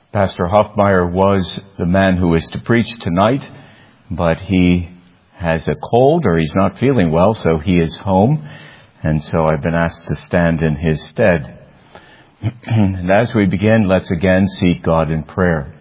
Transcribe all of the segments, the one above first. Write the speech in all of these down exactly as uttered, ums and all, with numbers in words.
Pastor Hoffmeyer was the man who is to preach tonight, but he has a cold or he's not feeling well, so he is home, and so I've been asked to stand in his stead. And as we begin, let's again seek God in prayer.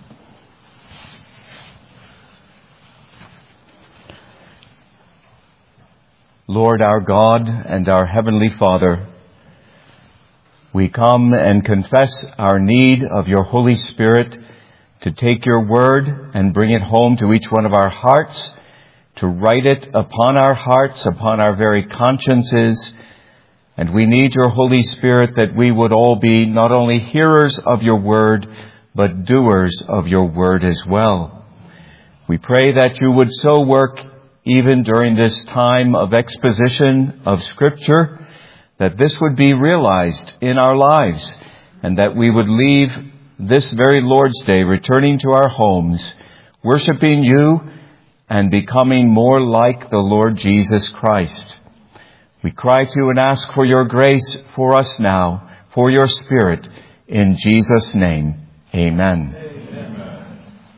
Lord our God and our Heavenly Father, we come and confess our need of your Holy Spirit to take your word and bring it home to each one of our hearts, to write it upon our hearts, upon our very consciences. And we need your Holy Spirit that we would all be not only hearers of your word, but doers of your word as well. We pray that you would so work even during this time of exposition of Scripture, that this would be realized in our lives, and that we would leave this very Lord's Day returning to our homes, worshiping you and becoming more like the Lord Jesus Christ. We cry to you and ask for your grace for us now, for your Spirit, in Jesus' name. Amen. Amen.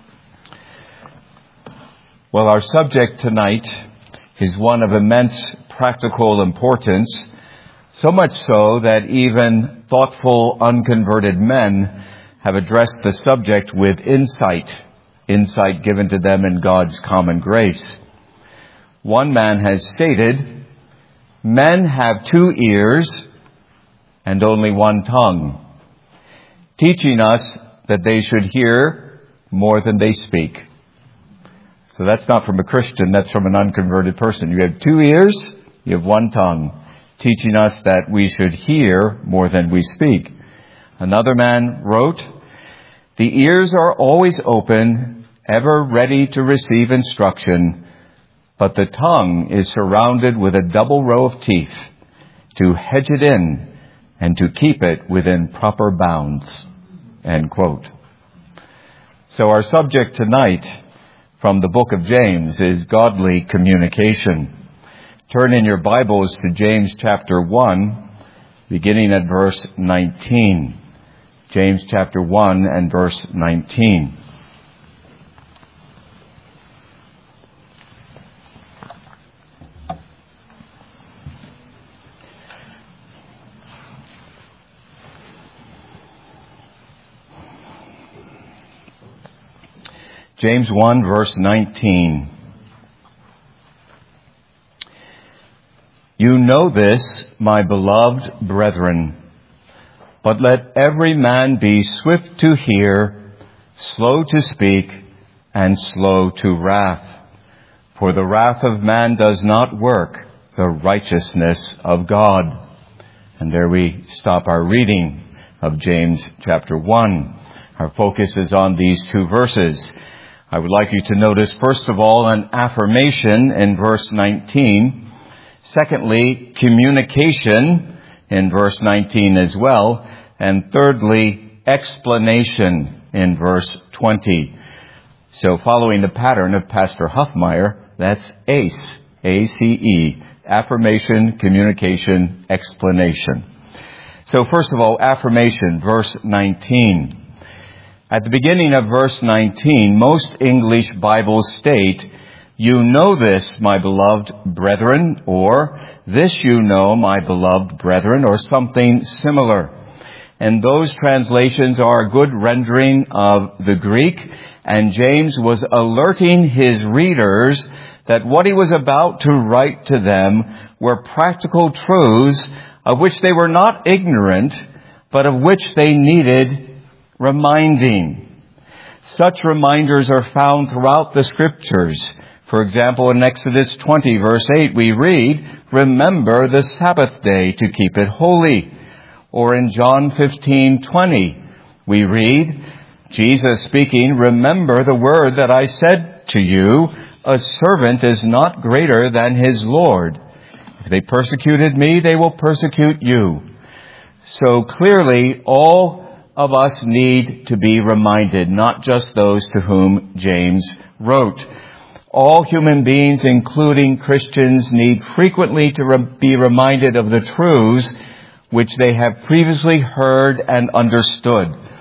Well, our subject tonight is one of immense practical importance, so much so that even thoughtful, unconverted men have addressed the subject with insight, insight given to them in God's common grace. One man has stated, men have two ears and only one tongue, teaching us that they should hear more than they speak. So that's not from a Christian, that's from an unconverted person. You have two ears, you have one tongue, teaching us that we should hear more than we speak. Another man wrote, the ears are always open, ever ready to receive instruction, but the tongue is surrounded with a double row of teeth to hedge it in and to keep it within proper bounds. End quote. So our subject tonight from the book of James is godly communication. Turn in your Bibles to James chapter one, beginning at verse nineteen. James chapter one and verse nineteen. James one verse nineteen. You know this, my beloved brethren, but let every man be swift to hear, slow to speak, and slow to wrath. For the wrath of man does not work the righteousness of God. And there we stop our reading of James chapter one. Our focus is on these two verses. I would like you to notice, first of all, an affirmation in verse nineteen. Secondly, communication in verse nineteen as well. And thirdly, explanation in verse twenty. So following the pattern of Pastor Hoffmeyer, that's A C E, A C E, affirmation, communication, explanation. So first of all, affirmation, verse nineteen. At the beginning of verse nineteen, most English Bibles state, you know this, my beloved brethren, or this you know, my beloved brethren, or something similar. And those translations are a good rendering of the Greek, and James was alerting his readers that what he was about to write to them were practical truths of which they were not ignorant, but of which they needed reminding. Such reminders are found throughout the Scriptures. For example, in Exodus twenty, verse eight, we read, remember the Sabbath day to keep it holy. Or in John fifteen twenty, we read, Jesus speaking, remember the word that I said to you, a servant is not greater than his Lord. If they persecuted me, they will persecute you. So clearly, all of us need to be reminded, not just those to whom James wrote. All human beings, including Christians, need frequently to re- be reminded of the truths which they have previously heard and understood.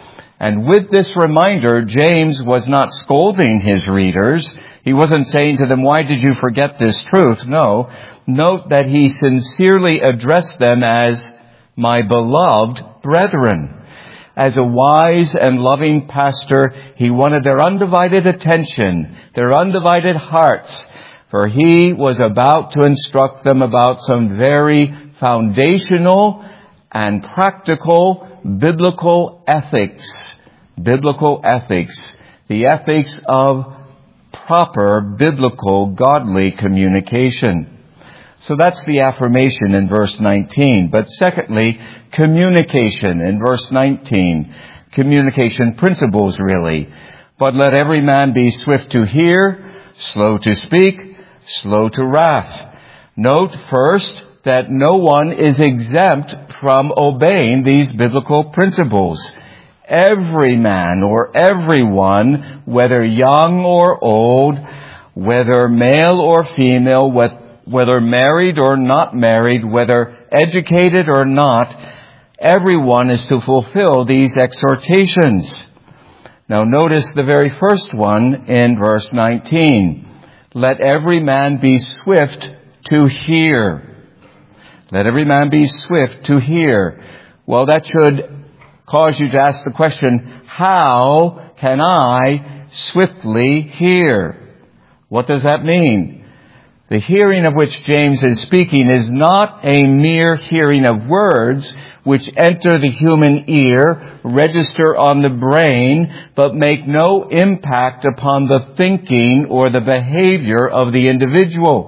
And with this reminder, James was not scolding his readers. He wasn't saying to them, why did you forget this truth? No. Note that he sincerely addressed them as my beloved brethren. As a wise and loving pastor, he wanted their undivided attention, their undivided hearts, for he was about to instruct them about some very foundational and practical biblical ethics. Biblical ethics. The ethics of proper biblical godly communication. So that's the affirmation in verse nineteen. But secondly, communication in verse nineteen. Communication principles, really. But let every man be swift to hear, slow to speak, slow to wrath. Note first that no one is exempt from obeying these biblical principles. Every man or everyone, whether young or old, whether male or female, whether married or not married, whether educated or not, everyone is to fulfill these exhortations. Now notice the very first one in verse nineteen. Let every man be swift to hear. Let every man be swift to hear. Well, that should cause you to ask the question, how can I swiftly hear? What does that mean? The hearing of which James is speaking is not a mere hearing of words which enter the human ear, register on the brain, but make no impact upon the thinking or the behavior of the individual.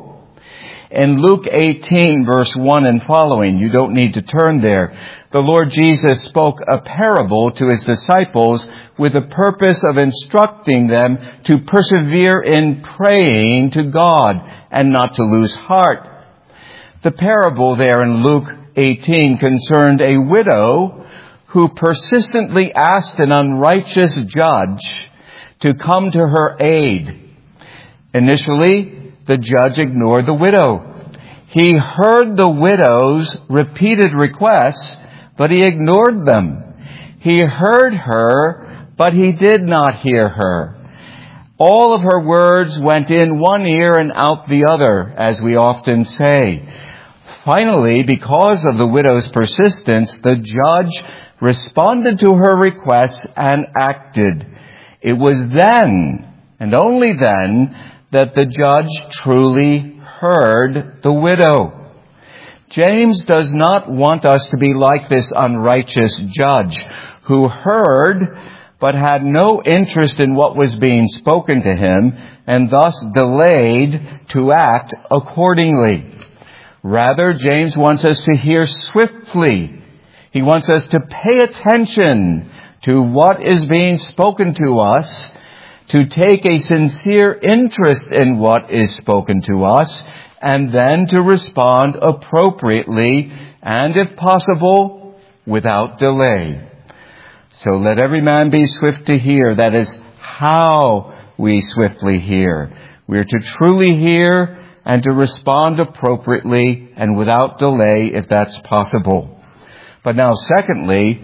In Luke eighteen, verse one and following, you don't need to turn there, the Lord Jesus spoke a parable to his disciples with the purpose of instructing them to persevere in praying to God and not to lose heart. The parable there in Luke eighteen concerned a widow who persistently asked an unrighteous judge to come to her aid. Initially, the judge ignored the widow. He heard the widow's repeated requests, but he ignored them. He heard her, but he did not hear her. All of her words went in one ear and out the other, as we often say. Finally, because of the widow's persistence, the judge responded to her requests and acted. It was then, and only then, that the judge truly heard the widow. James does not want us to be like this unrighteous judge who heard but had no interest in what was being spoken to him and thus delayed to act accordingly. Rather, James wants us to hear swiftly. He wants us to pay attention to what is being spoken to us, to take a sincere interest in what is spoken to us, and then to respond appropriately and, if possible, without delay. So let every man be swift to hear. That is how we swiftly hear. We are to truly hear and to respond appropriately and without delay if that's possible. But now, secondly,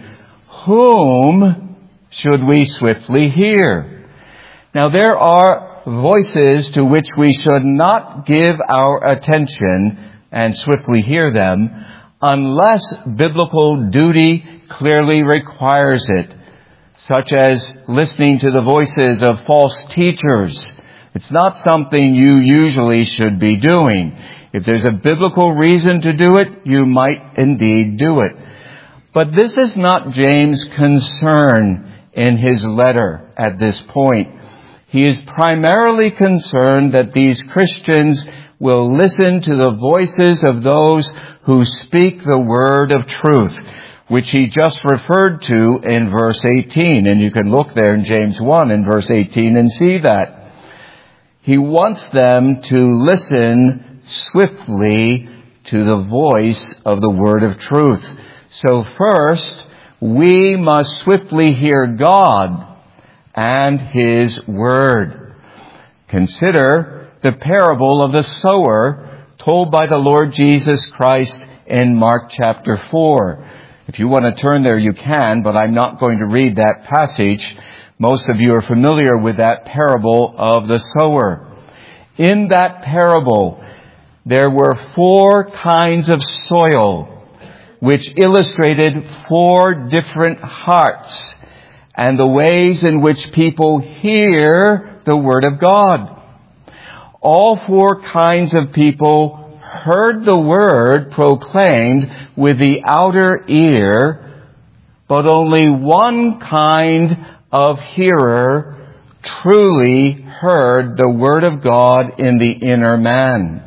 whom should we swiftly hear? Now, there are voices to which we should not give our attention and swiftly hear them unless biblical duty clearly requires it, such as listening to the voices of false teachers. It's not something you usually should be doing. If there's a biblical reason to do it, you might indeed do it. But this is not James' concern in his letter at this point. He is primarily concerned that these Christians will listen to the voices of those who speak the word of truth, which he just referred to in verse eighteen. And you can look there in James one in verse eighteen and see that. He wants them to listen swiftly to the voice of the word of truth. So first, we must swiftly hear God and his word. Consider the parable of the sower told by the Lord Jesus Christ in Mark chapter four. If you want to turn there, you can, but I'm not going to read that passage. Most of you are familiar with that parable of the sower. In that parable, there were four kinds of soil, which illustrated four different hearts and the ways in which people hear the Word of God. All four kinds of people heard the Word proclaimed with the outer ear, but only one kind of hearer truly heard the Word of God in the inner man.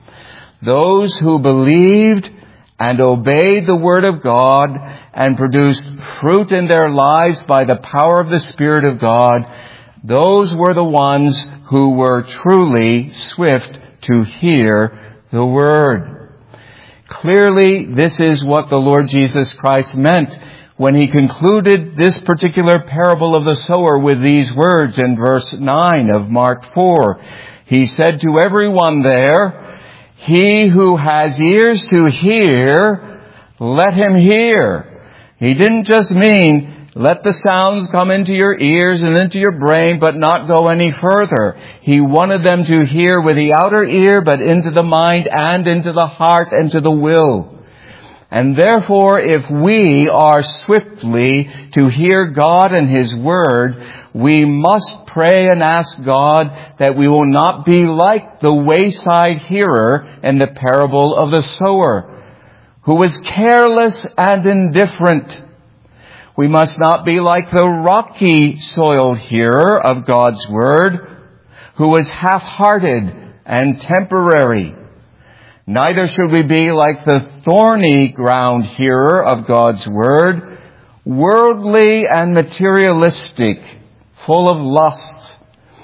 Those who believed and obeyed the Word of God and produced fruit in their lives by the power of the Spirit of God, those were the ones who were truly swift to hear the Word. Clearly, this is what the Lord Jesus Christ meant when he concluded this particular parable of the sower with these words in verse nine of Mark four. He said to everyone there, "He who has ears to hear, let him hear." He didn't just mean let the sounds come into your ears and into your brain, but not go any further. He wanted them to hear with the outer ear, but into the mind and into the heart and to the will. And therefore, if we are swiftly to hear God and His Word, we must pray and ask God that we will not be like the wayside hearer in the parable of the sower, who was careless and indifferent. We must not be like the rocky soiled hearer of God's Word, who was half-hearted and temporary. Neither should we be like the thorny ground hearer of God's Word, worldly and materialistic, full of lusts.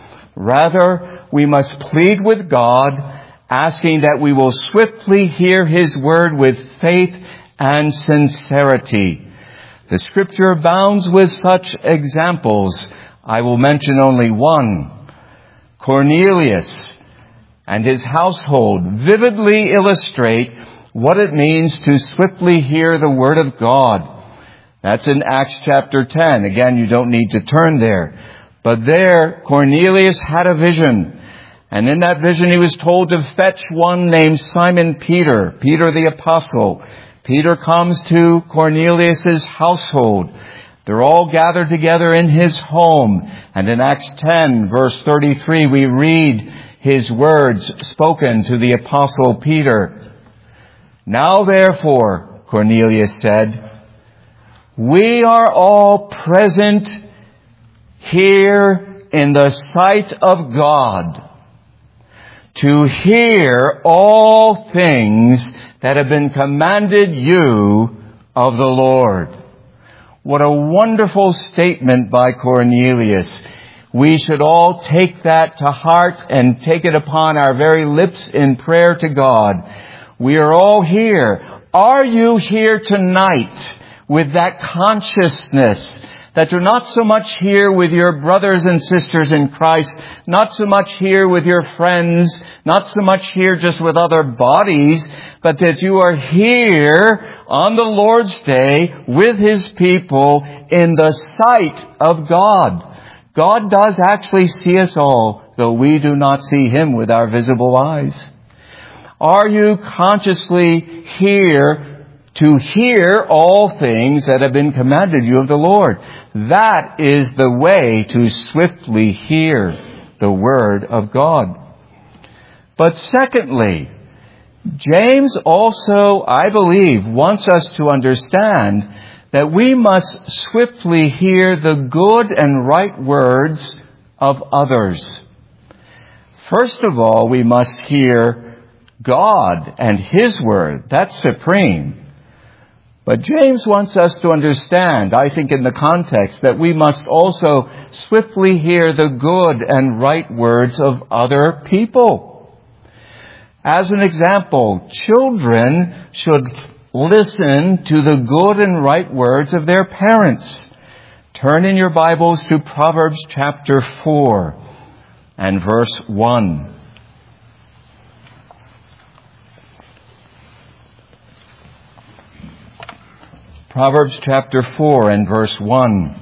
Rather, we must plead with God, asking that we will swiftly hear His Word with faith and sincerity. The Scripture abounds with such examples. I will mention only one. Cornelius and his household vividly illustrate what it means to swiftly hear the Word of God. That's in Acts chapter ten. Again, you don't need to turn there. But there, Cornelius had a vision. And in that vision, he was told to fetch one named Simon Peter, Peter the Apostle. Peter comes to Cornelius' household. They're all gathered together in his home. And in Acts ten, verse thirty-three, we read his words spoken to the Apostle Peter. "Now therefore," Cornelius said, "we are all present here in the sight of God to hear all things that have been commanded you of the Lord." What a wonderful statement by Cornelius. We should all take that to heart and take it upon our very lips in prayer to God. We are all here. Are you here tonight with that consciousness that you're not so much here with your brothers and sisters in Christ, not so much here with your friends, not so much here just with other bodies, but that you are here on the Lord's Day with His people in the sight of God? God does actually see us all, though we do not see Him with our visible eyes. Are you consciously here to hear all things that have been commanded you of the Lord? That is the way to swiftly hear the Word of God. But secondly, James also, I believe, wants us to understand that we must swiftly hear the good and right words of others. First of all, we must hear God and His Word. That's supreme. But James wants us to understand, I think in the context, that we must also swiftly hear the good and right words of other people. As an example, children should listen to the good and right words of their parents. Turn in your Bibles to Proverbs chapter four and verse one. Proverbs chapter four and verse one.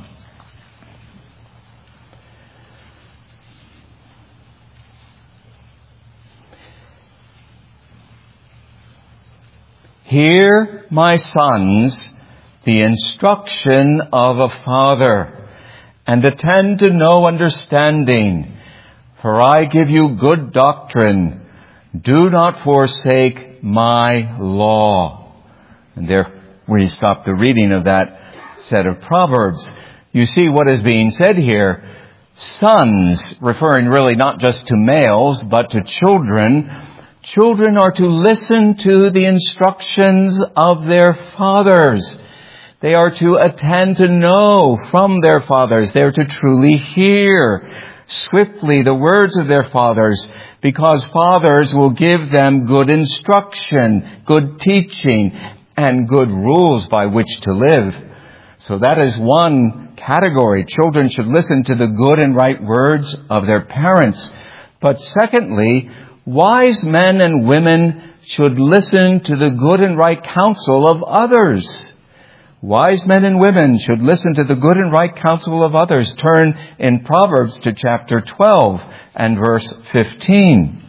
Hear, my sons, the instruction of a father, and attend to know understanding. For I give you good doctrine. Do not forsake my law. And there we stop the reading of that set of Proverbs. You see what is being said here. Sons, referring really not just to males, but to children. Children are to listen to the instructions of their fathers. They are to attend to know from their fathers. They are to truly hear swiftly the words of their fathers, because fathers will give them good instruction, good teaching, and good rules by which to live. So that is one category. Children should listen to the good and right words of their parents. But secondly, wise men and women should listen to the good and right counsel of others. Wise men and women should listen to the good and right counsel of others. Turn in Proverbs to chapter twelve and verse fifteen.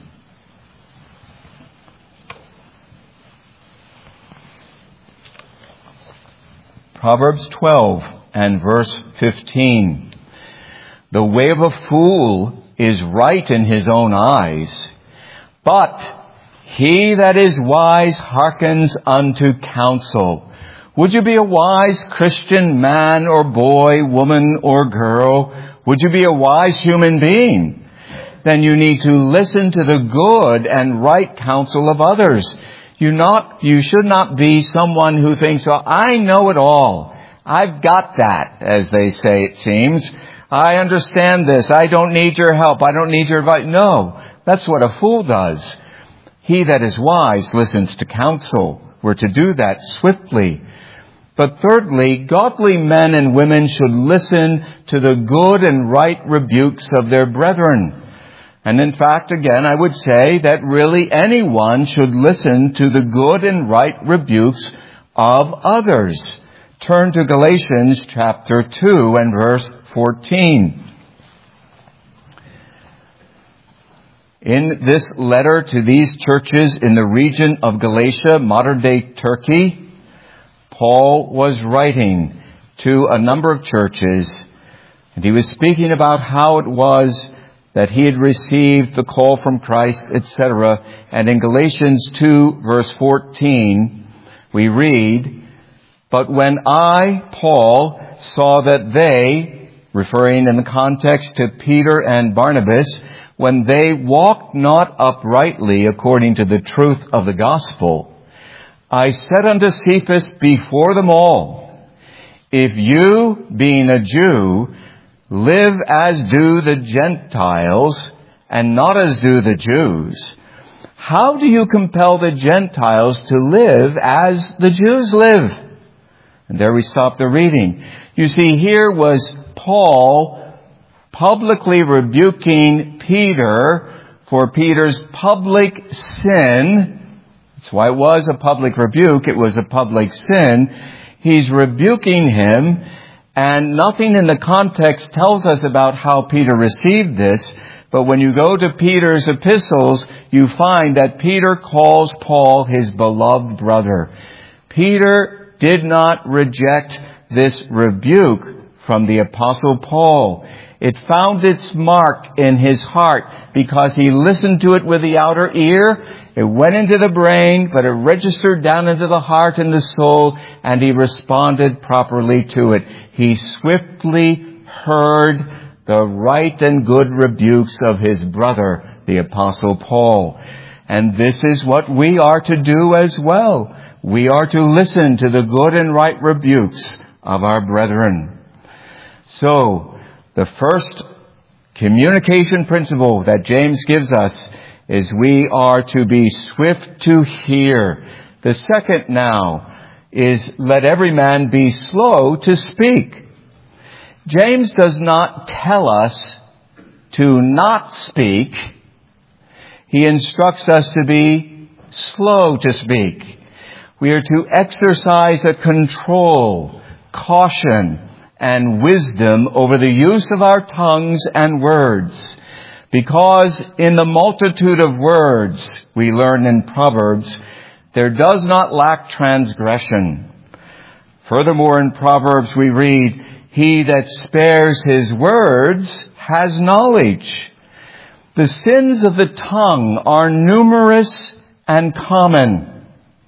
Proverbs twelve and verse fifteen. The way of a fool is right in his own eyes, but he that is wise hearkens unto counsel. Would you be a wise Christian man or boy, woman or girl? Would you be a wise human being? Then you need to listen to the good and right counsel of others. You not, you should not be someone who thinks, well, I know it all. I've got that, as they say, it seems. I understand this. I don't need your help. I don't need your advice. No, that's what a fool does. He that is wise listens to counsel. We're to do that swiftly. But thirdly, godly men and women should listen to the good and right rebukes of their brethren. And in fact, again, I would say that really anyone should listen to the good and right rebukes of others. Turn to Galatians chapter two and verse fourteen. In this letter to these churches in the region of Galatia, modern-day Turkey, Paul was writing to a number of churches, and he was speaking about how it was that he had received the call from Christ, et cetera. And in Galatians two, verse fourteen, we read, "But when I, Paul, saw that they," referring in the context to Peter and Barnabas, "when they walked not uprightly according to the truth of the gospel, I said unto Cephas before them all, if you, being a Jew, live as do the Gentiles, and not as do the Jews, how do you compel the Gentiles to live as the Jews live?" And there we stop the reading. You see, here was Paul publicly rebuking Peter for Peter's public sin. That's why it was a public rebuke. It was a public sin. He's rebuking him, and nothing in the context tells us about how Peter received this. But when you go to Peter's epistles, you find that Peter calls Paul his beloved brother. Peter did not reject this rebuke from the Apostle Paul. It found its mark in his heart because he listened to it with the outer ear. It went into the brain, but it registered down into the heart and the soul, and he responded properly to it. He swiftly heard the right and good rebukes of his brother, the Apostle Paul. And this is what we are to do as well. We are to listen to the good and right rebukes of our brethren. So, the first communication principle that James gives us is we are to be swift to hear. The second now is let every man be slow to speak. James does not tell us to not speak. He instructs us to be slow to speak. We are to exercise a control, caution, and wisdom over the use of our tongues and words. Because in the multitude of words, we learn in Proverbs, there does not lack transgression. Furthermore, in Proverbs we read, he that spares his words has knowledge. The sins of the tongue are numerous and common.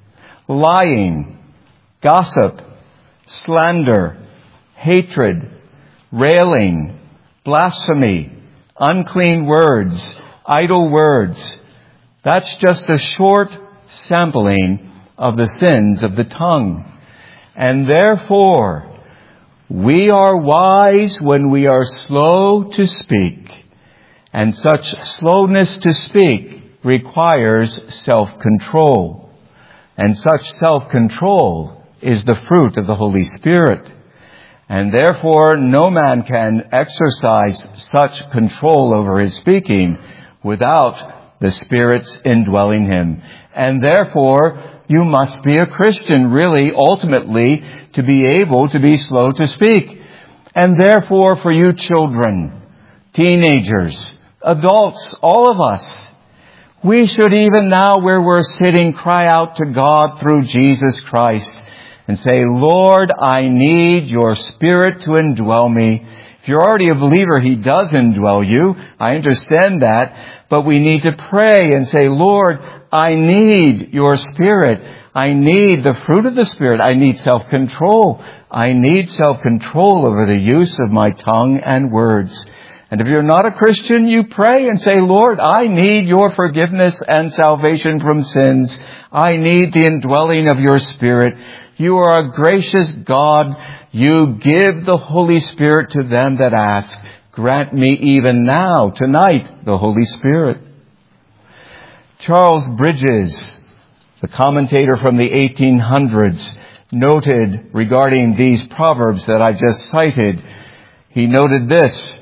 Lying, gossip, slander, hatred, railing, blasphemy, unclean words, idle words. That's just a short sampling of the sins of the tongue. And therefore, we are wise when we are slow to speak. And such slowness to speak requires self-control. And such self-control is the fruit of the Holy Spirit. And therefore, no man can exercise such control over his speaking without the Spirit's indwelling him. And therefore, you must be a Christian, really, ultimately, to be able to be slow to speak. And therefore, for you children, teenagers, adults, all of us, we should even now where we're sitting cry out to God through Jesus Christ and say, Lord, I need your Spirit to indwell me. If you're already a believer, he does indwell you. I understand that. But we need to pray and say, Lord, I need your Spirit. I need the fruit of the Spirit. I need self-control. I need self-control over the use of my tongue and words. And if you're not a Christian, you pray and say, Lord, I need your forgiveness and salvation from sins. I need the indwelling of your Spirit. You are a gracious God. You give the Holy Spirit to them that ask. Grant me even now, tonight, the Holy Spirit. Charles Bridges, the commentator from the eighteen hundreds, noted regarding these proverbs that I just cited, he noted this: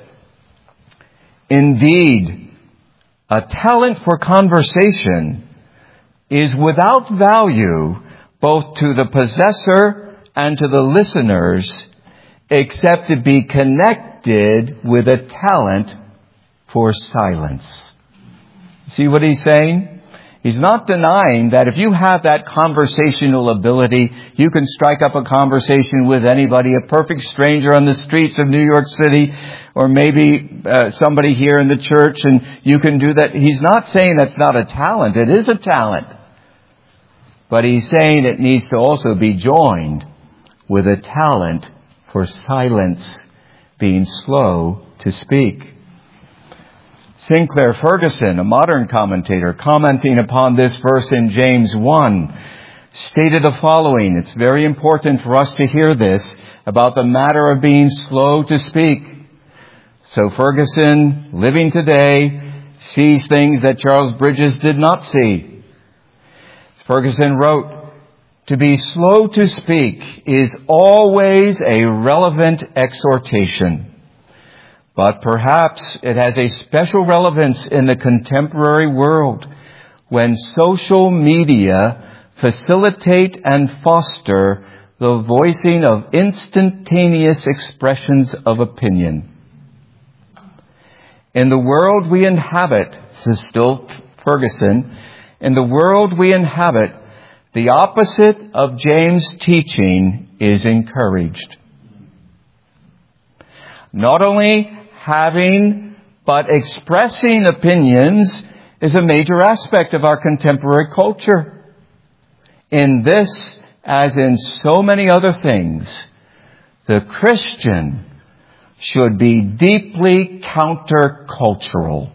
indeed, a talent for conversation is without value both to the possessor and to the listeners, except to be connected with a talent for silence. See what he's saying? He's not denying that if you have that conversational ability, you can strike up a conversation with anybody, a perfect stranger on the streets of New York City, or maybe uh, somebody here in the church, and you can do that. He's not saying that's not a talent. It is a talent. But he's saying it needs to also be joined with a talent for silence, being slow to speak. Sinclair Ferguson, a modern commentator, commenting upon this verse in James one, stated the following. It's very important for us to hear this about the matter of being slow to speak. So Ferguson, living today, sees things that Charles Bridges did not see. Ferguson wrote, to be slow to speak is always a relevant exhortation. But perhaps it has a special relevance in the contemporary world when social media facilitate and foster the voicing of instantaneous expressions of opinion. In the world we inhabit, this is still Ferguson, in the world we inhabit, the opposite of James' teaching is encouraged. Not only having, but expressing opinions is a major aspect of our contemporary culture. In this, as in so many other things, the Christian should be deeply countercultural.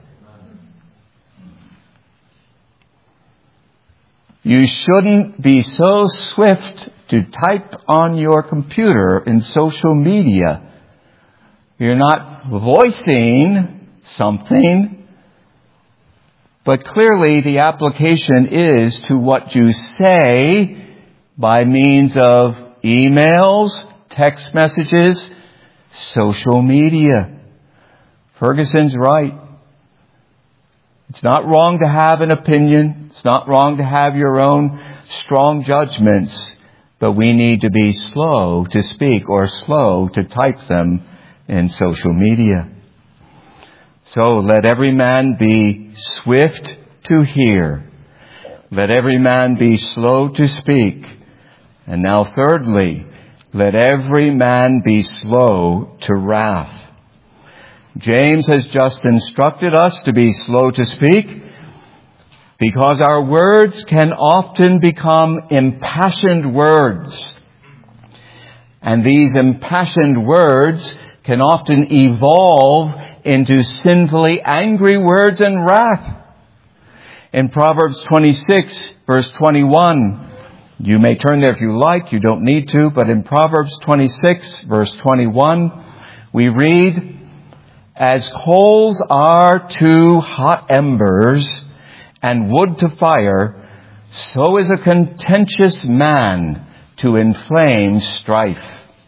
You shouldn't be so swift to type on your computer in social media. You're not voicing something, but clearly the application is to what you say by means of emails, text messages, social media. Ferguson's right. It's not wrong to have an opinion. It's not wrong to have your own strong judgments, but we need to be slow to speak or slow to type them in social media. So let every man be swift to hear. Let every man be slow to speak. And now thirdly, let every man be slow to wrath. James has just instructed us to be slow to speak because our words can often become impassioned words. And these impassioned words can often evolve into sinfully angry words and wrath. In Proverbs twenty-six, verse twenty-one, you may turn there if you like, you don't need to, but in Proverbs twenty-six, verse twenty-one, we read, "As coals are to hot embers and wood to fire, so is a contentious man to inflame strife."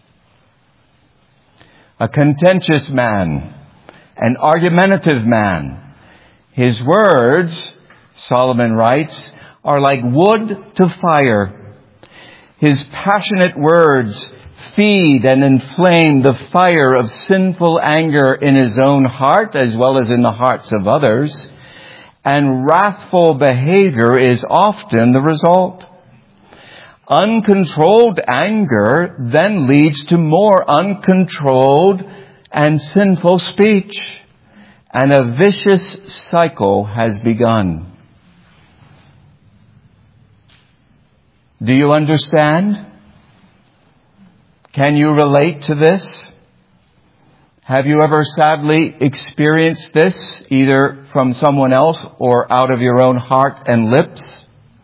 A contentious man, an argumentative man. His words, Solomon writes, are like wood to fire. His passionate words feed and inflame the fire of sinful anger in his own heart as well as in the hearts of others. And wrathful behavior is often the result. Uncontrolled anger then leads to more uncontrolled and sinful speech. And a vicious cycle has begun. Do you understand? Can you relate to this? Have you ever sadly experienced this, either from someone else or out of your own heart and lips?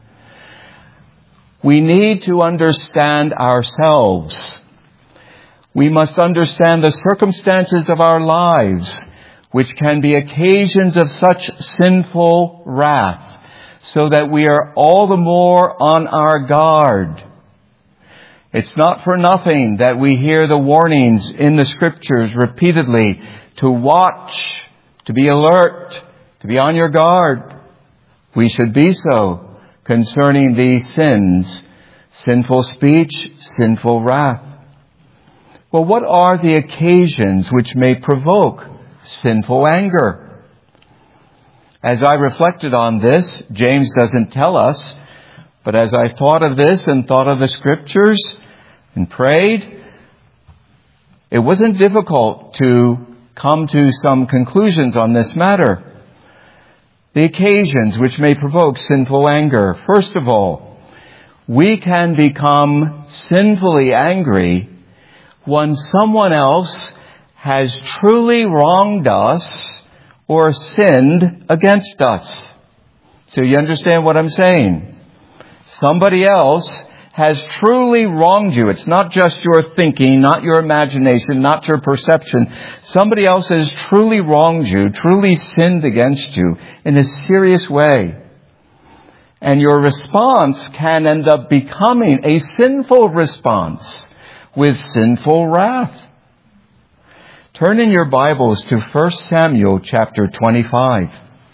We need to understand ourselves. We must understand the circumstances of our lives, which can be occasions of such sinful wrath, so that we are all the more on our guard. It's not for nothing that we hear the warnings in the Scriptures repeatedly to watch, to be alert, to be on your guard. We should be so concerning these sins, sinful speech, sinful wrath. Well, what are the occasions which may provoke sinful anger? As I reflected on this, James doesn't tell us, but as I thought of this and thought of the Scriptures and prayed, it wasn't difficult to come to some conclusions on this matter. The occasions which may provoke sinful anger. First of all, we can become sinfully angry when someone else has truly wronged us or sinned against us. So you understand what I'm saying? Somebody else has truly wronged you. It's not just your thinking, not your imagination, not your perception. Somebody else has truly wronged you, truly sinned against you in a serious way. And your response can end up becoming a sinful response with sinful wrath. Turn in your Bibles to First Samuel chapter twenty-five.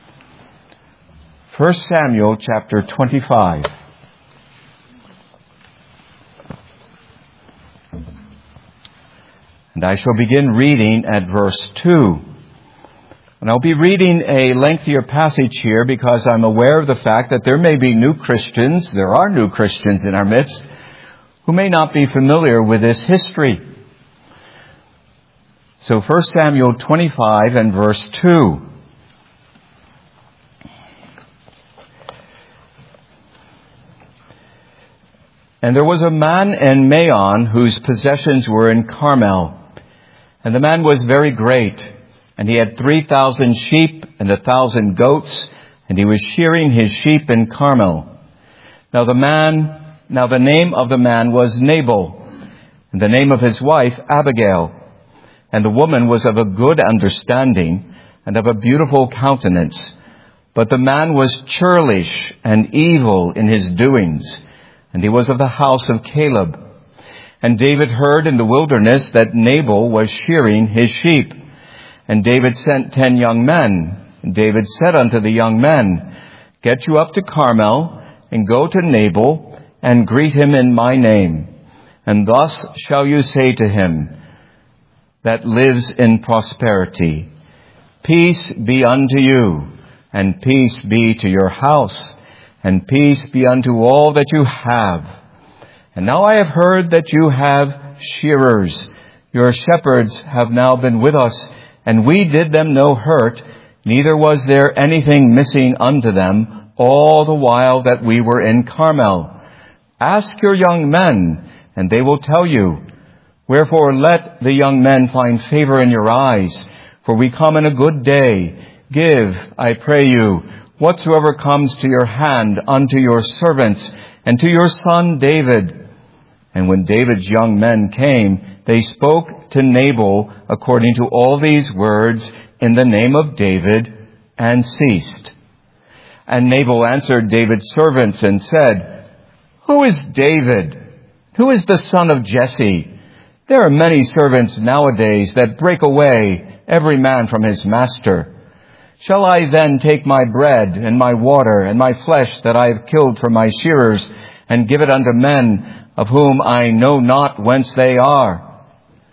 First Samuel chapter twenty-five. And I shall begin reading at verse two. And I'll be reading a lengthier passage here because I'm aware of the fact that there may be new Christians, there are new Christians in our midst, who may not be familiar with this history. So First Samuel twenty-five and verse two. And there was a man in Maon whose possessions were in Carmel. And the man was very great, and he had three thousand sheep and a thousand goats, and he was shearing his sheep in Carmel. Now the man, now the name of the man was Nabal, and the name of his wife Abigail. And the woman was of a good understanding and of a beautiful countenance. But the man was churlish and evil in his doings, and he was of the house of Caleb. And David heard in the wilderness that Nabal was shearing his sheep. And David sent ten young men. And David said unto the young men, Get you up to Carmel, and go to Nabal, and greet him in my name. And thus shall you say to him that lives in prosperity, peace be unto you, and peace be to your house, and peace be unto all that you have. And now I have heard that you have shearers. Your shepherds have now been with us, and we did them no hurt, neither was there anything missing unto them all the while that we were in Carmel. Ask your young men, and they will tell you. Wherefore let the young men find favor in your eyes, for we come in a good day. Give, I pray you, whatsoever comes to your hand unto your servants, and to your son David. And when David's young men came, they spoke to Nabal according to all these words in the name of David, and ceased. And Nabal answered David's servants and said, Who is David? Who is the son of Jesse? There are many servants nowadays that break away, every man from his master. Shall I then take my bread and my water and my flesh that I have killed for my shearers, and give it unto men of whom I know not whence they are?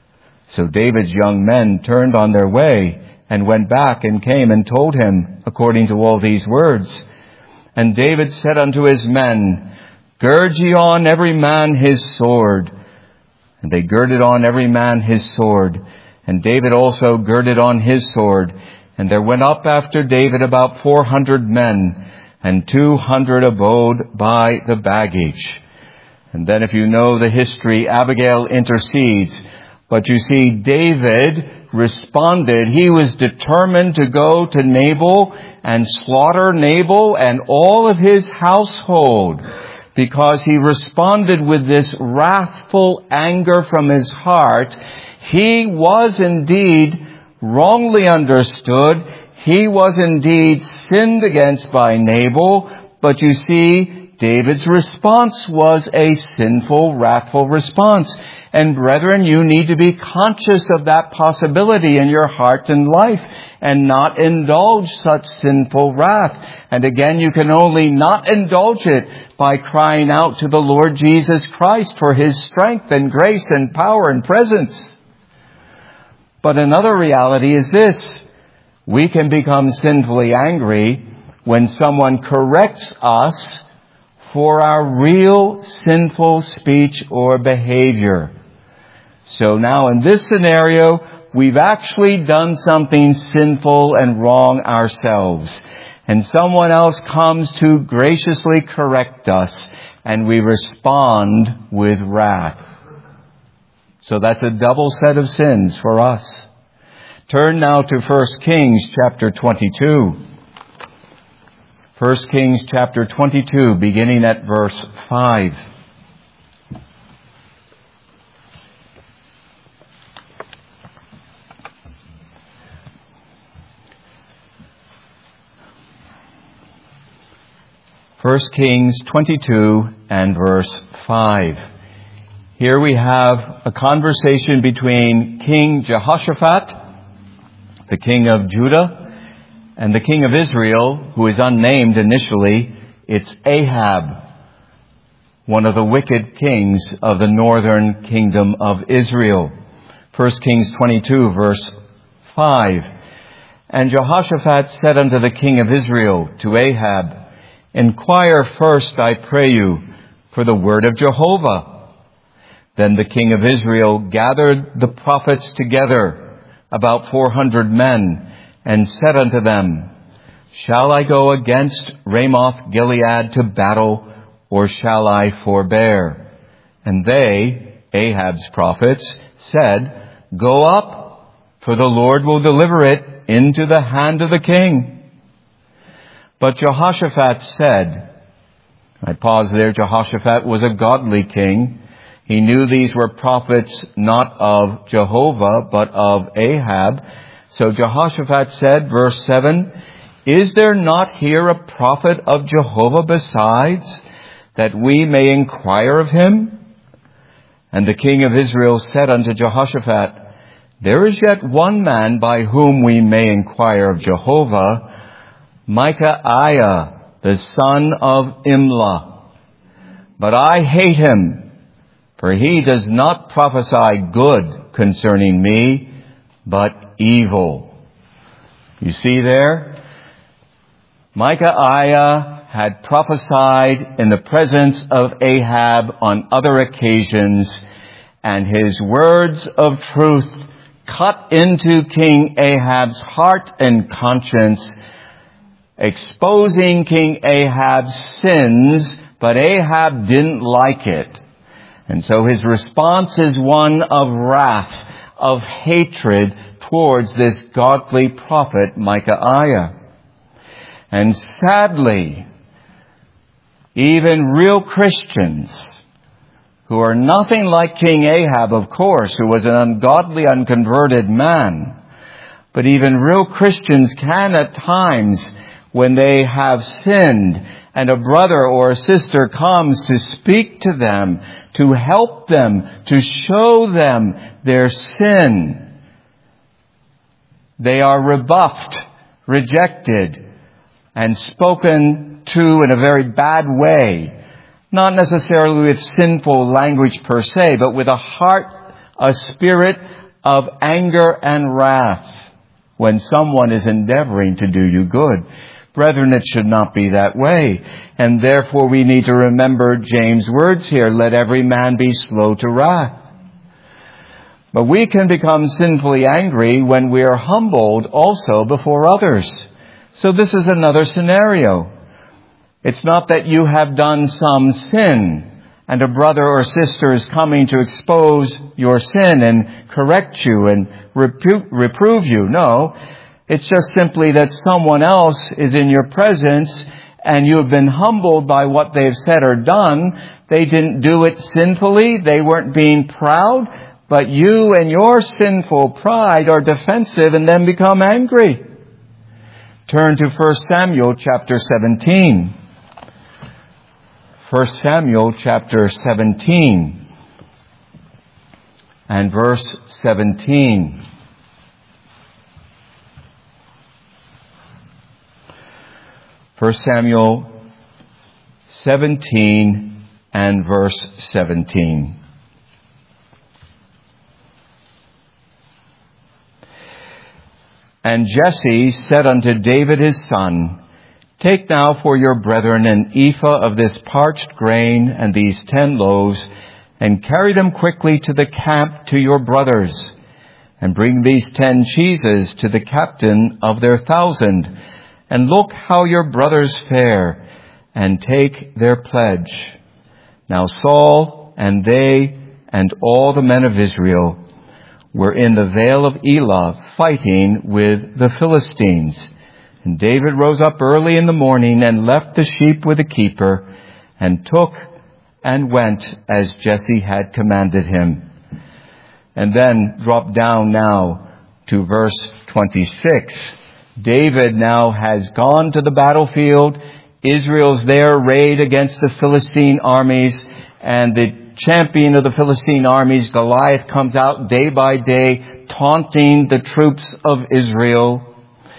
So David's young men turned on their way, and went back and came and told him according to all these words. And David said unto his men, Gird ye on every man his sword. And they girded on every man his sword. And David also girded on his sword. And there went up after David about four hundred men, and two hundred abode by the baggage. And then if you know the history, Abigail intercedes. But you see, David responded. He was determined to go to Nabal and slaughter Nabal and all of his household, because he responded with this wrathful anger from his heart. He was indeed wrongly understood. He was indeed sinned against by Nabal. But you see, David's response was a sinful, wrathful response. And brethren, you need to be conscious of that possibility in your heart and life, and not indulge such sinful wrath. And again, you can only not indulge it by crying out to the Lord Jesus Christ for his strength and grace and power and presence. But another reality is this: we can become sinfully angry when someone corrects us for our real sinful speech or behavior. So now in this scenario, we've actually done something sinful and wrong ourselves. And someone else comes to graciously correct us, and we respond with wrath. So that's a double set of sins for us. Turn now to First Kings chapter twenty-two. First Kings chapter twenty-two, beginning at verse five. First Kings twenty-two and verse five. Here we have a conversation between King Jehoshaphat, the king of Judah, and the king of Israel, who is unnamed initially. It's Ahab, one of the wicked kings of the northern kingdom of Israel. First Kings twenty-two, verse five. And Jehoshaphat said unto the king of Israel, to Ahab, Inquire first, I pray you, for the word of Jehovah. Then the king of Israel gathered the prophets together, about four hundred men, and said unto them, Shall I go against Ramoth Gilead to battle, or shall I forbear? And they, Ahab's prophets, said, Go up, for the Lord will deliver it into the hand of the king. But Jehoshaphat said, I pause there, Jehoshaphat was a godly king. He knew these were prophets not of Jehovah, but of Ahab. So Jehoshaphat said, verse seven, Is there not here a prophet of Jehovah besides, that we may inquire of him? And the king of Israel said unto Jehoshaphat, There is yet one man by whom we may inquire of Jehovah, Micaiah, the son of Imlah. but I hate him, for he does not prophesy good concerning me, but evil. You see there? Micaiah had prophesied in the presence of Ahab on other occasions, and his words of truth cut into King Ahab's heart and conscience, exposing King Ahab's sins, but Ahab didn't like it. And so his response is one of wrath, of hatred towards this godly prophet Micaiah. And sadly, even real Christians who are nothing like King Ahab, of course, who was an ungodly, unconverted man, but even real Christians can at times, when they have sinned and a brother or a sister comes to speak to them, to help them, to show them their sin, they are rebuffed, rejected, and spoken to in a very bad way. Not necessarily with sinful language per se, but with a heart, a spirit of anger and wrath when someone is endeavoring to do you good. Brethren, it should not be that way. And therefore we need to remember James' words here, let every man be slow to wrath. But we can become sinfully angry when we are humbled also before others. So this is another scenario. It's not that you have done some sin and a brother or sister is coming to expose your sin and correct you and repro- reprove you. No, it's just simply that someone else is in your presence and you have been humbled by what they've said or done. They didn't do it sinfully. They weren't being proud, but you and your sinful pride are defensive and then become angry. Turn to First Samuel chapter seventeen. First Samuel chapter seventeen and verse seventeen. First Samuel seventeen and verse seventeen. And Jesse said unto David his son, take now for your brethren an ephah of this parched grain and these ten loaves, and carry them quickly to the camp to your brothers, and bring these ten cheeses to the captain of their thousand, and look how your brothers fare, and take their pledge. Now Saul and they and all the men of Israel were in the vale of Elah fighting with the Philistines. And David rose up early in the morning and left the sheep with the keeper, and took and went as Jesse had commanded him. And then drop down now to verse twenty-six. David now has gone to the battlefield. Israel's there arrayed against the Philistine armies, and the champion of the Philistine armies, Goliath, comes out day by day, taunting the troops of Israel.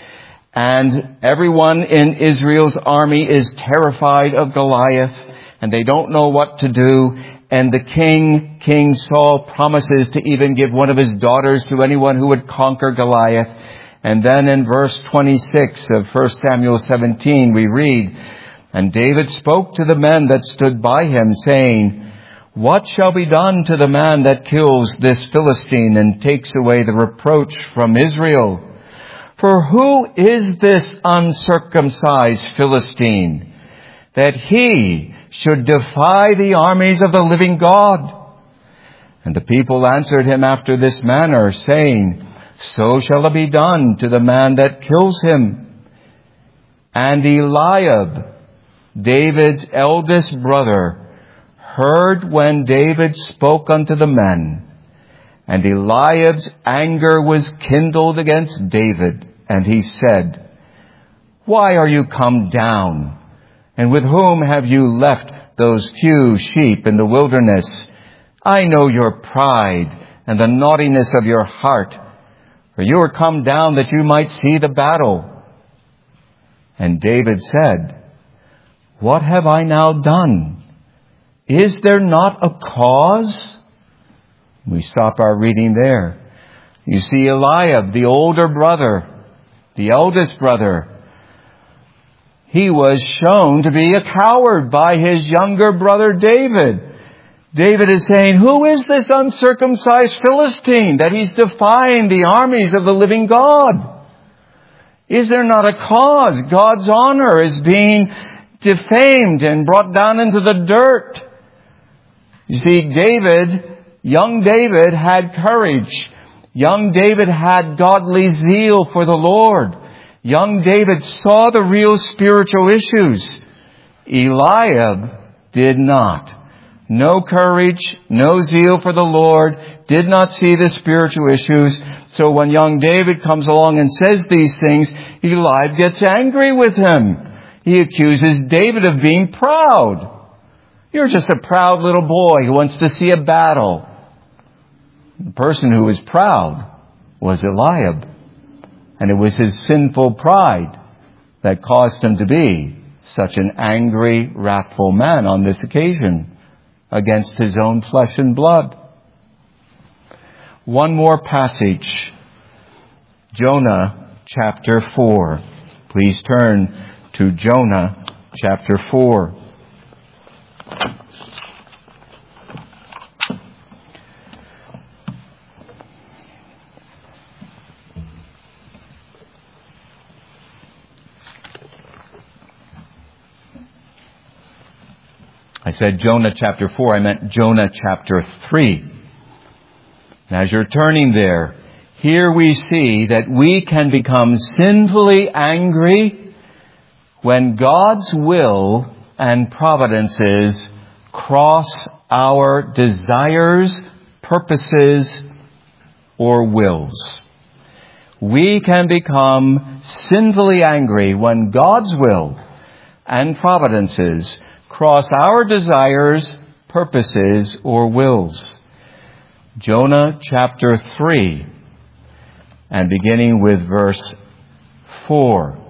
And everyone in Israel's army is terrified of Goliath, and they don't know what to do. And the king, King Saul, promises to even give one of his daughters to anyone who would conquer Goliath. And then in verse twenty-six of First Samuel seventeen, we read, and David spoke to the men that stood by him, saying, what shall be done to the man that kills this Philistine and takes away the reproach from Israel? For who is this uncircumcised Philistine, that he should defy the armies of the living God? And the people answered him after this manner, saying, so shall it be done to the man that kills him. And Eliab, David's eldest brother, heard when David spoke unto the men. And Eliab's anger was kindled against David, and he said, why are you come down? And with whom have you left those few sheep in the wilderness? I know your pride and the naughtiness of your heart, for you are come down that you might see the battle. And David said, what have I now done? Is there not a cause? We stop our reading there. You see Eliab, the older brother, the eldest brother. He was shown to be a coward by his younger brother David. David is saying, who is this uncircumcised Philistine that he's defying the armies of the living God? Is there not a cause? God's honor is being defamed and brought down into the dirt. You see, David, young David had courage. Young David had godly zeal for the Lord. Young David saw the real spiritual issues. Eliab did not. No courage, no zeal for the Lord, did not see the spiritual issues. So when young David comes along and says these things, Eliab gets angry with him. He accuses David of being proud. You're just a proud little boy who wants to see a battle. The person who was proud was Eliab. And it was his sinful pride that caused him to be such an angry, wrathful man on this occasion against his own flesh and blood. One more passage. Jonah chapter four. Please turn to Jonah chapter four. I said Jonah chapter four. I meant Jonah chapter three. And as you're turning there, here we see that we can become sinfully angry when God's will and providences cross our desires, purposes, or wills. We can become sinfully angry when God's will and providences cross our desires, purposes, or wills. Jonah chapter three, and beginning with verse four.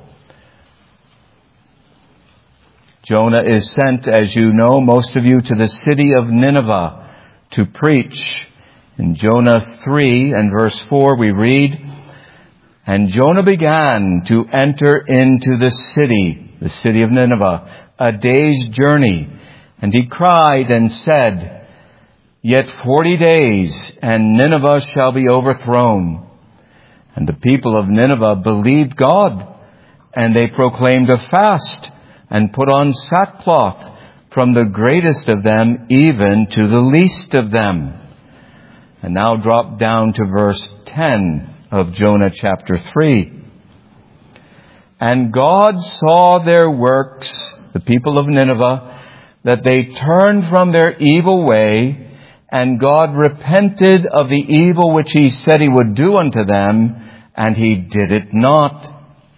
Jonah is sent, as you know, most of you, to the city of Nineveh to preach. In Jonah three and verse four we read, "And Jonah began to enter into the city, the city of Nineveh, a day's journey. And he cried and said, Yet forty days, and Nineveh shall be overthrown. And the people of Nineveh believed God, and they proclaimed a fast, and put on sackcloth, from the greatest of them even to the least of them." And now drop down to verse ten of Jonah chapter three. "And God saw their works," the people of Nineveh, "that they turned from their evil way, and God repented of the evil which he said he would do unto them, and he did it not.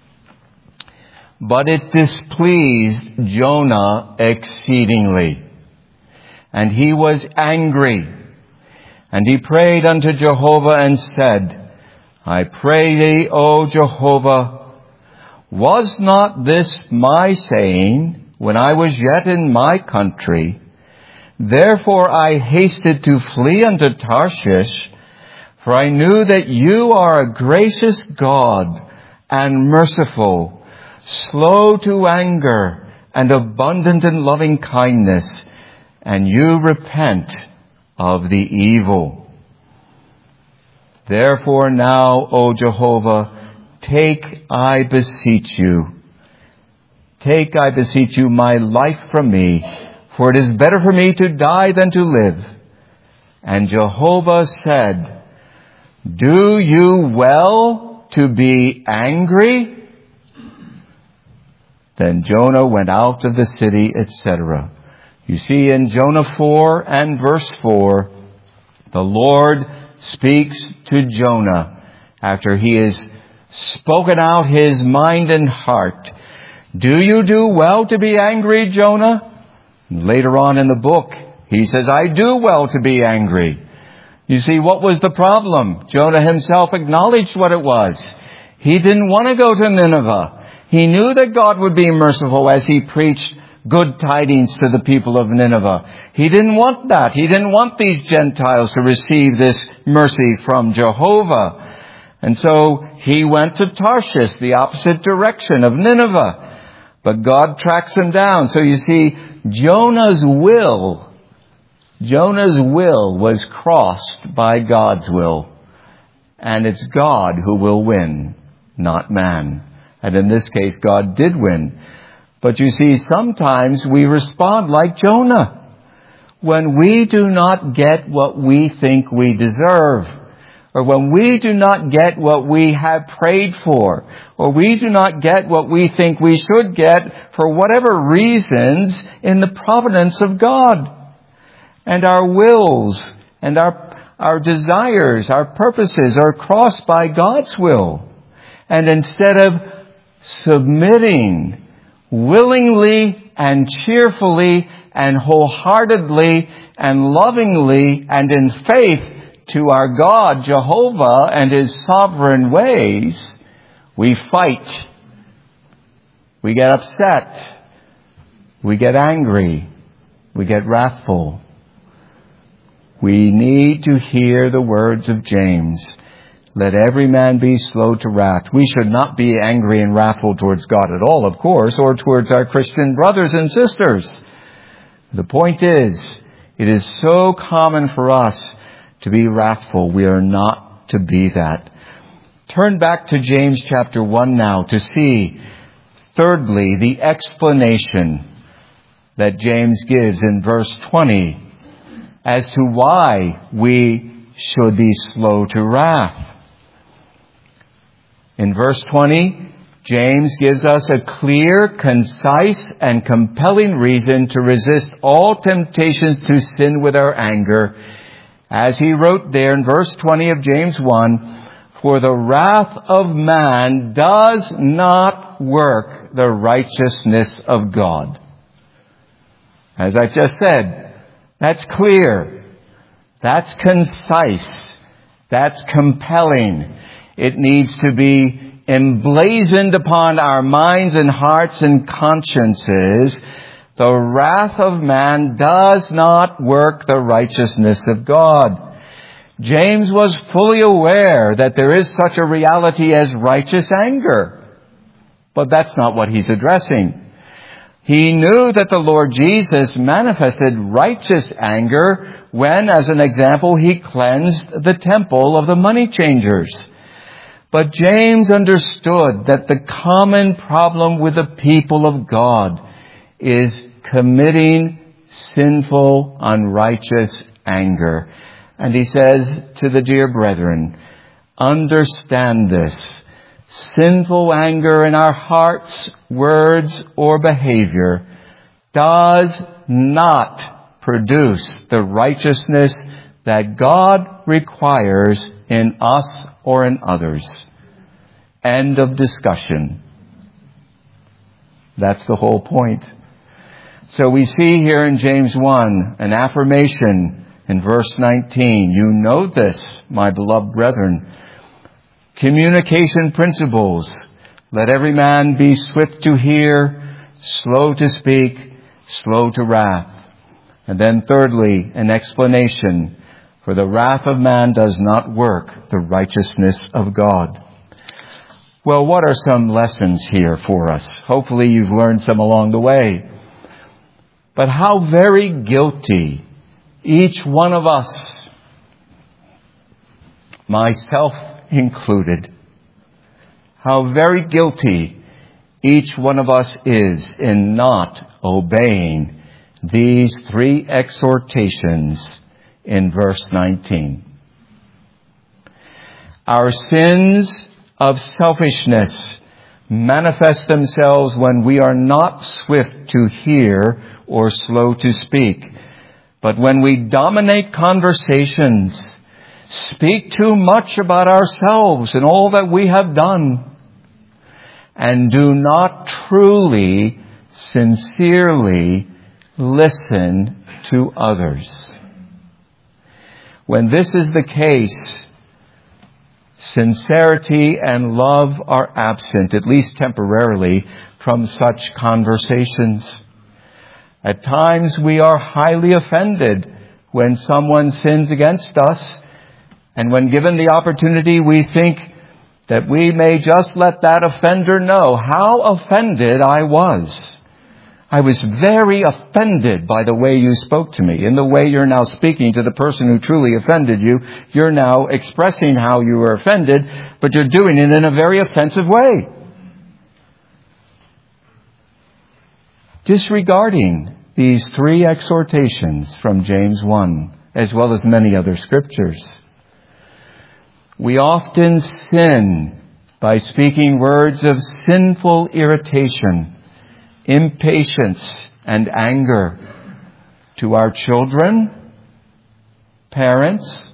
But it displeased Jonah exceedingly, and he was angry. And he prayed unto Jehovah and said, I pray thee, O Jehovah, was not this my saying when I was yet in my country? Therefore I hasted to flee unto Tarshish, for I knew that you are a gracious God and merciful, slow to anger and abundant in loving kindness, and you repent of the evil. Therefore now, O Jehovah, take, I beseech you, take, I beseech you, my life from me, for it is better for me to die than to live. And Jehovah said, Do you well to be angry? Then Jonah went out of the city, et cetera. You see in Jonah four and verse four, the Lord speaks to Jonah after he has spoken out his mind and heart. Do you do well to be angry, Jonah? Later on in the book, he says, I do well to be angry. You see, what was the problem? Jonah himself acknowledged what it was. He didn't want to go to Nineveh. He knew that God would be merciful as he preached good tidings to the people of Nineveh. He didn't want that. He didn't want these Gentiles to receive this mercy from Jehovah. And so he went to Tarshish, the opposite direction of Nineveh. But God tracks him down. So you see, Jonah's will, Jonah's will was crossed by God's will. And it's God who will win, not man. And in this case, God did win. But you see, sometimes we respond like Jonah. When we do not get what we think we deserve, or when we do not get what we have prayed for, or we do not get what we think we should get for whatever reasons in the providence of God. And our wills and our, our desires, our purposes are crossed by God's will. And instead of submitting willingly and cheerfully and wholeheartedly and lovingly and in faith to our God, Jehovah, and His sovereign ways, we fight. We get upset. We get angry. We get wrathful. We need to hear the words of James. Let every man be slow to wrath. We should not be angry and wrathful towards God at all, of course, or towards our Christian brothers and sisters. The point is, it is so common for us to be wrathful. We are not to be that. Turn back to James chapter one now to see, thirdly, the explanation that James gives in verse twenty as to why we should be slow to wrath. In verse twenty, James gives us a clear, concise, and compelling reason to resist all temptations to sin with our anger. As he wrote there in verse twenty of James one, for the wrath of man does not work the righteousness of God. As I've just said, that's clear. That's concise. That's compelling. It needs to be emblazoned upon our minds and hearts and consciences. The wrath of man does not work the righteousness of God. James was fully aware that there is such a reality as righteous anger. But that's not what he's addressing. He knew that the Lord Jesus manifested righteous anger when, as an example, he cleansed the temple of the money changers. But James understood that the common problem with the people of God is committing sinful, unrighteous anger. And he says to the dear brethren, understand this. Sinful anger in our hearts, words, or behavior does not produce the righteousness that God requires in us or in others. End of discussion. That's the whole point. So we see here in James one an affirmation in verse nineteen. You know this, my beloved brethren. Communication principles. Let every man be swift to hear, slow to speak, slow to wrath. And then thirdly, an explanation. For the wrath of man does not work the righteousness of God. Well, what are some lessons here for us? Hopefully you've learned some along the way. But how very guilty each one of us, myself included, how very guilty each one of us is in not obeying these three exhortations in verse nineteen. Our sins of selfishness manifest themselves when we are not swift to hear or slow to speak, but when we dominate conversations, speak too much about ourselves and all that we have done, and do not truly, sincerely listen to others. When this is the case, sincerity and love are absent, at least temporarily, from such conversations. At times we are highly offended when someone sins against us, and when given the opportunity, we think that we may just let that offender know how offended I was. I was very offended by the way you spoke to me. In the way you're now speaking to the person who truly offended you, you're now expressing how you were offended, but you're doing it in a very offensive way. Disregarding these three exhortations from James one, as well as many other scriptures, we often sin by speaking words of sinful irritation, impatience, and anger to our children, parents,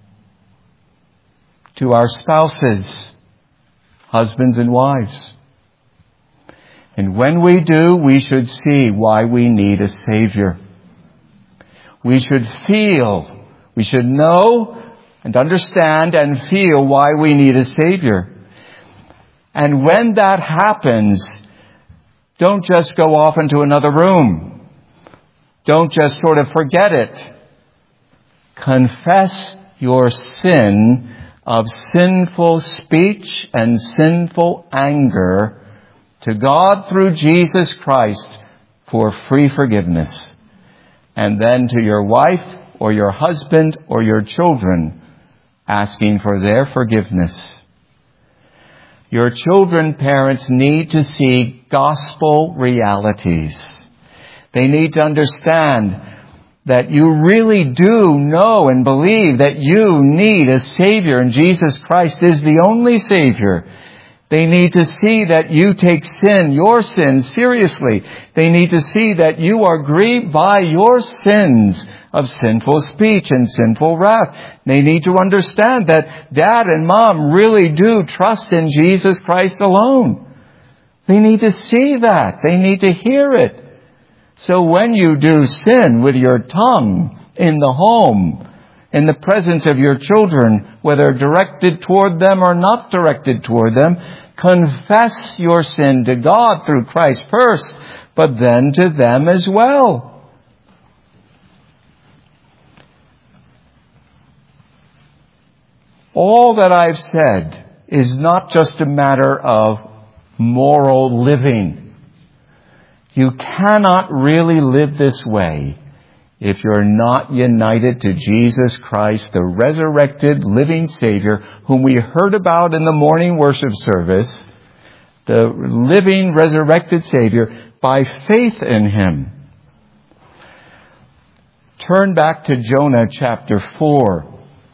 to our spouses, husbands and wives. And when we do, we should see why we need a Savior. We should feel, we should know and understand and feel why we need a Savior. And when that happens, don't just go off into another room. Don't just sort of forget it. Confess your sin of sinful speech and sinful anger to God through Jesus Christ for free forgiveness. And then to your wife or your husband or your children, asking for their forgiveness. Your children, parents, need to see gospel realities. They need to understand that you really do know and believe that you need a Savior, and Jesus Christ is the only Savior. They need to see that you take sin, your sins, seriously. They need to see that you are grieved by your sins of sinful speech and sinful wrath. They need to understand that dad and mom really do trust in Jesus Christ alone. They need to see that. They need to hear it. So when you do sin with your tongue in the home, in the presence of your children, whether directed toward them or not directed toward them, confess your sin to God through Christ first, but then to them as well. All that I've said is not just a matter of moral living. You cannot really live this way if you're not united to Jesus Christ, the resurrected living Savior, whom we heard about in the morning worship service, the living resurrected Savior, by faith in Him. Turn back to Jonah chapter four.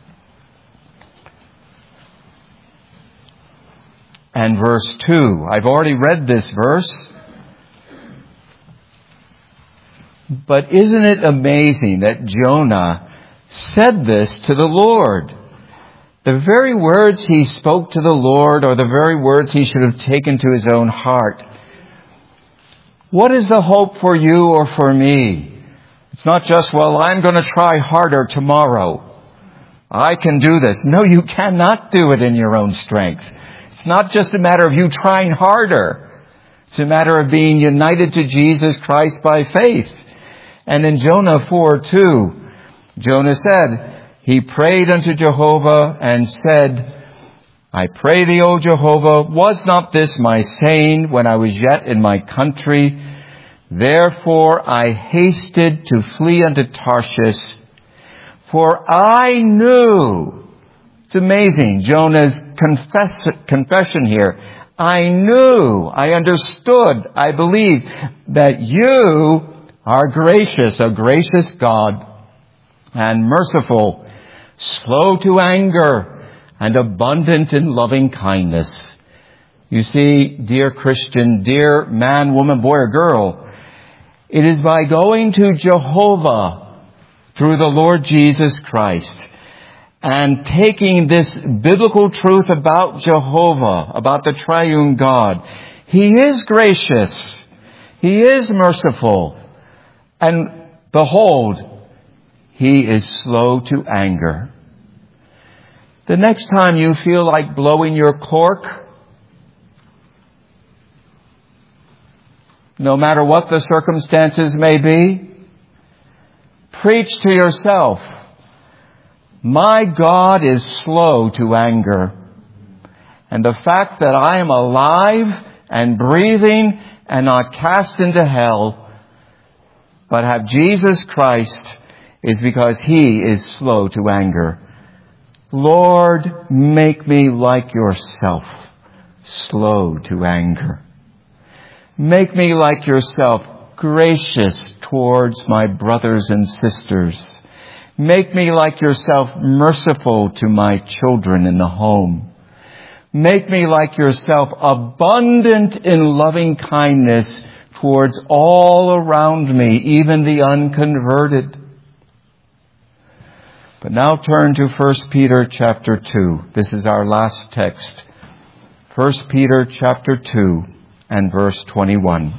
And verse two. I've already read this verse. But isn't it amazing that Jonah said this to the Lord? The very words he spoke to the Lord are the very words he should have taken to his own heart. What is the hope for you or for me? It's not just, well, I'm going to try harder tomorrow. I can do this. No, you cannot do it in your own strength. It's not just a matter of you trying harder. It's a matter of being united to Jesus Christ by faith. And in Jonah four two, Jonah said, he prayed unto Jehovah and said, I pray thee, O Jehovah, was not this my saying when I was yet in my country? Therefore I hasted to flee unto Tarshish, for I knew. It's amazing, Jonah's confess, confession here. I knew, I understood, I believed that you are gracious, a gracious God, and merciful, slow to anger, and abundant in loving kindness. You see, dear Christian, dear man, woman, boy, or girl, it is by going to Jehovah through the Lord Jesus Christ and taking this biblical truth about Jehovah, about the triune God. He is gracious. He is merciful. And behold, He is slow to anger. The next time you feel like blowing your cork, no matter what the circumstances may be. Preach to yourself, my God is slow to anger. And the fact that I am alive and breathing and not cast into hell, but have Jesus Christ, is because He is slow to anger. Lord, make me like yourself, slow to anger. Make me like yourself, gracious towards my brothers and sisters. Make me like yourself, merciful to my children in the home. Make me like yourself, abundant in loving kindness towards all around me, even the unconverted. But now turn to First Peter chapter two. This is our last text. First Peter chapter two and verse twenty-one.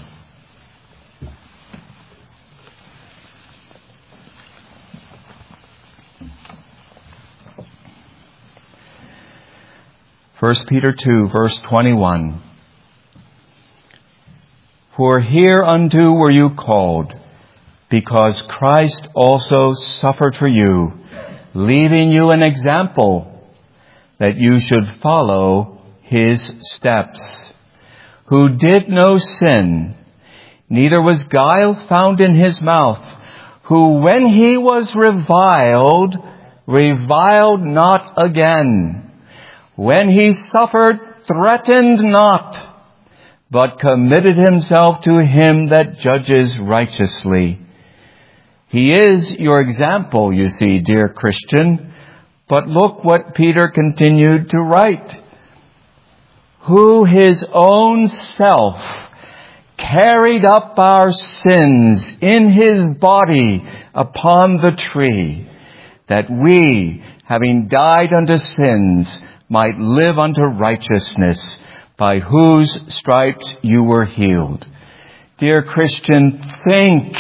First Peter two, verse twenty-one. For hereunto were you called, because Christ also suffered for you, leaving you an example, that you should follow His steps, who did no sin, neither was guile found in His mouth, who when He was reviled, reviled not again. When He suffered, threatened not, but committed Himself to Him that judges righteously. He is your example, you see, dear Christian. But look what Peter continued to write. Who His own self carried up our sins in His body upon the tree, that we, having died unto sins, might live unto righteousness, by whose stripes you were healed. Dear Christian, think.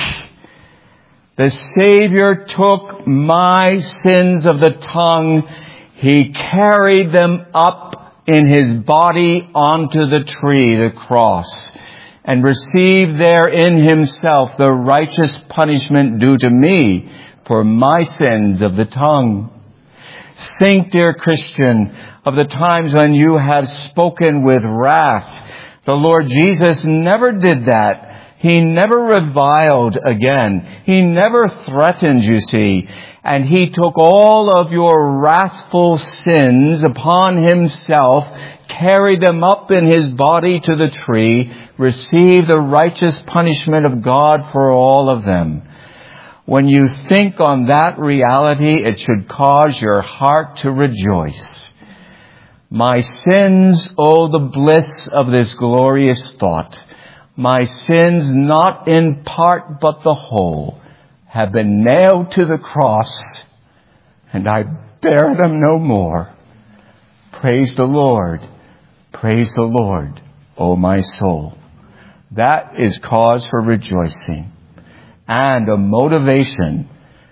The Savior took my sins of the tongue. He carried them up in His body onto the tree, the cross, and received there in Himself the righteous punishment due to me for my sins of the tongue. Think, dear Christian, of the times when you have spoken with wrath. The Lord Jesus never did that. He never reviled again. He never threatened, you see. And He took all of your wrathful sins upon Himself, carried them up in His body to the tree, received the righteous punishment of God for all of them. When you think on that reality, it should cause your heart to rejoice. My sins, oh, the bliss of this glorious thought. My sins, not in part but the whole, have been nailed to the cross, and I bear them no more. Praise the Lord. Praise the Lord, O my soul. That is cause for rejoicing, and a motivation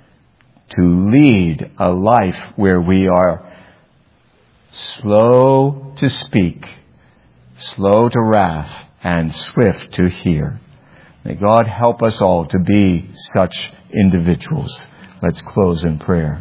to lead a life where we are slow to speak, slow to wrath, and swift to hear. May God help us all to be such individuals. Let's close in prayer.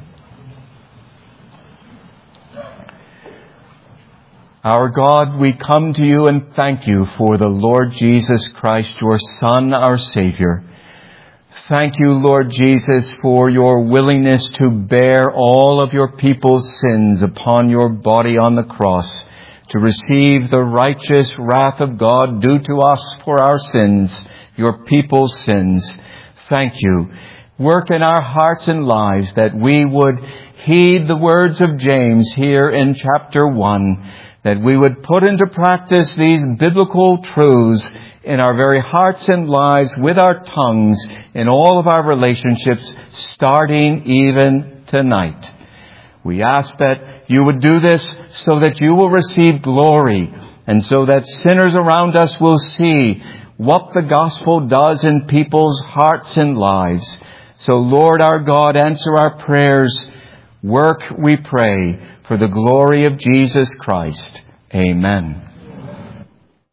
Our God, we come to you and thank you for the Lord Jesus Christ, your Son, our Savior. Thank you, Lord Jesus, for your willingness to bear all of your people's sins upon your body on the cross, to receive the righteous wrath of God due to us for our sins, your people's sins. Thank you. Work in our hearts and lives that we would heed the words of James here in chapter one, that we would put into practice these biblical truths in our very hearts and lives with our tongues in all of our relationships, starting even tonight. We ask that you would do this so that you will receive glory, and so that sinners around us will see what the gospel does in people's hearts and lives. So, Lord our God, answer our prayers. Work, we pray, for the glory of Jesus Christ. Amen.